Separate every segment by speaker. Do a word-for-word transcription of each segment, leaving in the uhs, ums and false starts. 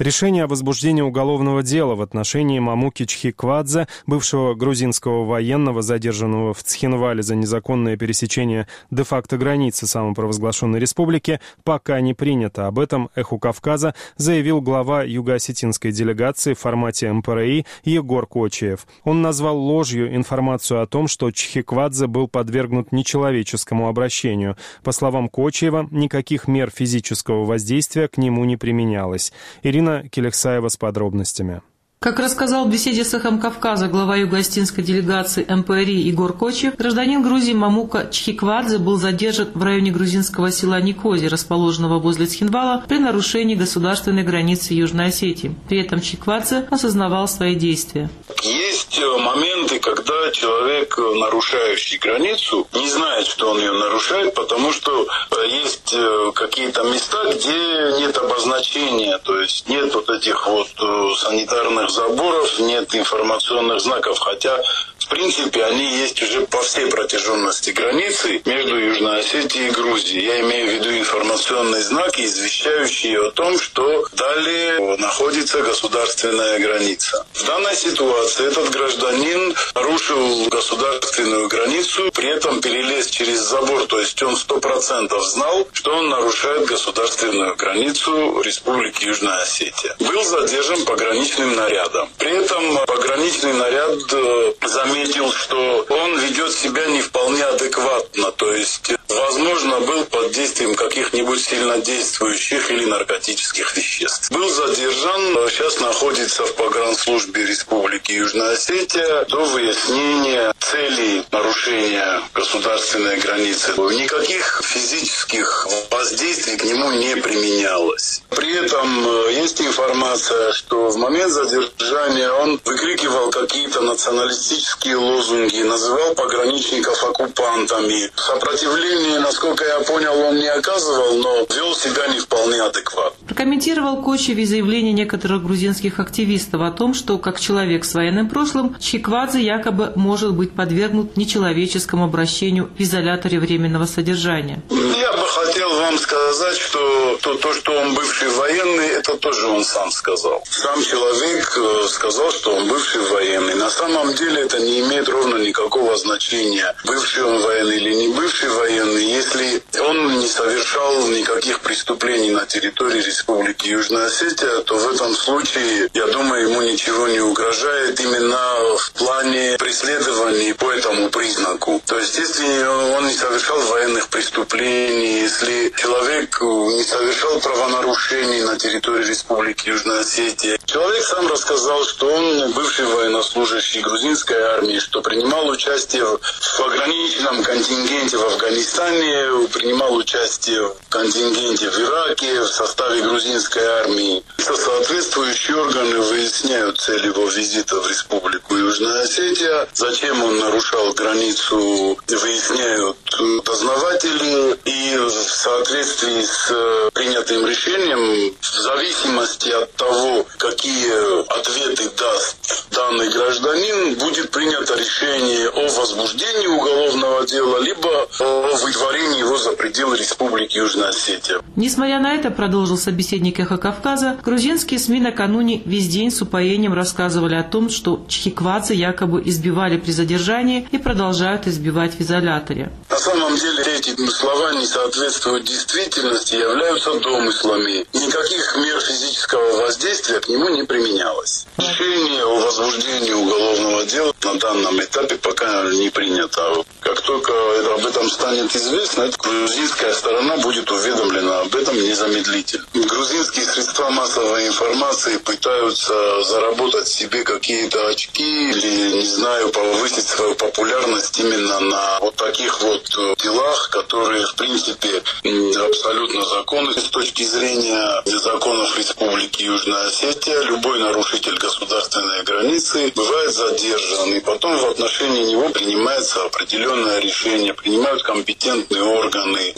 Speaker 1: Решение о возбуждении уголовного дела в отношении Мамуки Чхиквадзе, бывшего грузинского военного, задержанного в Цхинвале за незаконное пересечение де-факто границы самопровозглашенной республики, пока не принято. Об этом «Эху Кавказа» заявил глава юго-осетинской делегации в формате эм пэ эр и Егор Кочиев. Он назвал ложью информацию о том, что Чхиквадзе был подвергнут нечеловеческому обращению. По словам Кочиева, никаких мер физического воздействия к нему не применялось. Ирина Келексаева с подробностями.
Speaker 2: Как рассказал в беседе с «Эхом Кавказа» глава юго-осетинской делегации эм пэ эр и Егор Кочиев, гражданин Грузии Мамука Чхиквадзе был задержан в районе грузинского села Никози, расположенного возле Цхинвала, при нарушении государственной границы Южной Осетии. При этом Чхиквадзе осознавал свои действия.
Speaker 3: Есть моменты, когда человек, нарушающий границу, не знает, что он ее нарушает, потому что есть какие-то места, где нет обозначения, то есть нет вот этих вот санитарных заборов, нет информационных знаков, хотя в принципе они есть уже по всей протяженности границы между Южной Осетией и Грузией. Я имею в виду информационные знаки, извещающие о том, что далее находится государственная граница. В данной ситуации этот гражданин нарушил государственную границу, при этом перелез через забор, то есть он сто процентов знал, что он нарушает государственную границу Республики Южная Осетия. Был задержан пограничным нарядом. При этом пограничный наряд заметил, что он ведет себя не вполне адекватно, то есть, возможно, был под действием каких-нибудь сильнодействующих или наркотических веществ. Был задержан, сейчас находится в погранслужбе Республики Южная Осетия до выяснения целей нарушения государственной границы. Никаких физических воздействий к нему не применялось. При этом есть информация, что в момент задержания он выкрикивал какие-то националистические лозунги, называл пограничников оккупантами. Сопротивление, насколько я понял, он не оказывал, но вел себя не вполне адекватно.
Speaker 2: Прокомментировал Кочиев и заявление некоторых грузинских активистов о том, что как человек с военным прошлым Чхиквадзе якобы может быть подвергнут нечеловеческому обращению в изоляторе временного содержания.
Speaker 3: Я бы хотел вам сказать, что то, то, что он бывший военный, это тоже он сам сказал. Сам человек сказал, что он бывший военный. На самом деле это не имеет ровно никакого значения, бывший он военный или не бывший военный, если он не совершал никаких преступлений на территории Республики Южная Осетия, то в этом случае, я думаю, ему ничего не угрожает именно в плане преследований по этому признаку. То есть, если он не совершал военных преступлений, если человек не совершал правонарушений на территории Республики Южная Осетия, человек сам рассказал, что он бывший военнослужащий грузинской армии, что принимал участие в пограничном контингенте в Афганистане, принимал участие в контингенте в Ираке в составе грузинской армии. Соответствующие органы выясняют цель его визита в Республику Южная Осетия, зачем он нарушал границу, выясняют дознаватели, и в соответствии с принятым решением, в зависимости от того, какие ответы даст данный гражданин, будет принято решение о возбуждении уголовного дела, либо о выдворении его за пределы Республики Южная Осетия.
Speaker 2: Несмотря на это, продолжил собеседник «Эхо Кавказа», грузинские СМИ накануне весь день с упоением рассказывали о том, что Чхиквадзе якобы избивали при задержании и продолжают избивать в изоляторе.
Speaker 3: На самом деле эти слова не соответствуют действительности, являются домыслами. Никаких мер физического воздействия к нему не применялось. Решение о возбуждении уголовного дела на данном этапе пока не принято. Как только об этом станет известно, грузинская сторона будет уведомлена об этом незамедлительно. Грузинские средства массовой информации пытаются заработать себе какие-то очки или, не знаю, повысить свою популярность именно на вот таких вот делах, которые, в принципе, абсолютно законны с точки зрения законов Республики Южная Осетия. Любой нарушитель государственной границы бывает задержан, и потом в отношении него принимается определенное решение, принимают компетентные органы.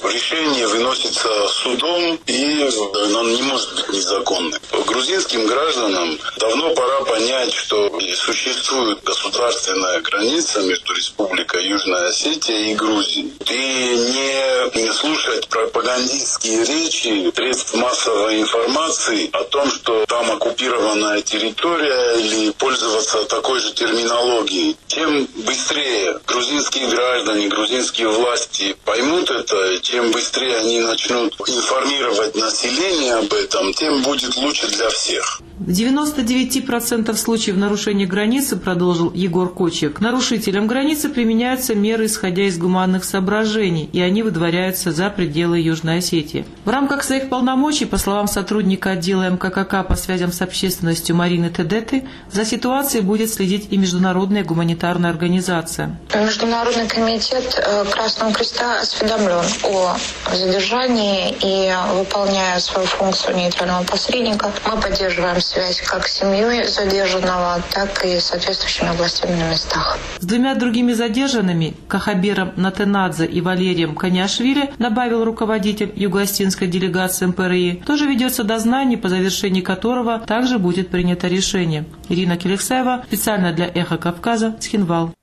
Speaker 3: решение выносится судом, и оно не может быть незаконным. Грузинским гражданам давно пора понять, что существует государственная граница между Республикой Южная Осетия и Грузией. И не слушать пропагандистские речи средств массовой информации о том, что там оккупированная территория, или пользоваться такой же терминологией. Чем быстрее грузинские граждане, грузинские власти поймут это, чем быстрее они начнут информировать население об этом, тем будет лучше для всех.
Speaker 2: В девяноста девяти процентах случаев нарушения границы, продолжил Егор Кочев, к нарушителям границы применяются меры, исходя из гуманных соображений, и они выдворяются за пределы Южной Осетии. В рамках своих полномочий, по словам сотрудника отдела эм ка ка ка по связям с общественностью Марины Тедеты, за ситуацией будет следить и Международная гуманитарная организация.
Speaker 4: Международный комитет Красного Креста осведомлен о задержании, и, выполняя свою функцию нейтрального посредника, мы поддерживаем связь как с семьей задержанного, так и с соответствующими областями на местах.
Speaker 2: С двумя другими задержанными, Кахабером Натенадзе и Валерием Коняшвили, добавил руководитель юго-осетинской делегации эм пэ эр и, тоже ведется дознание, по завершении которого также будет принято решение. Ирина Келексаева, специально для «Эхо Кавказа», Цхинвал.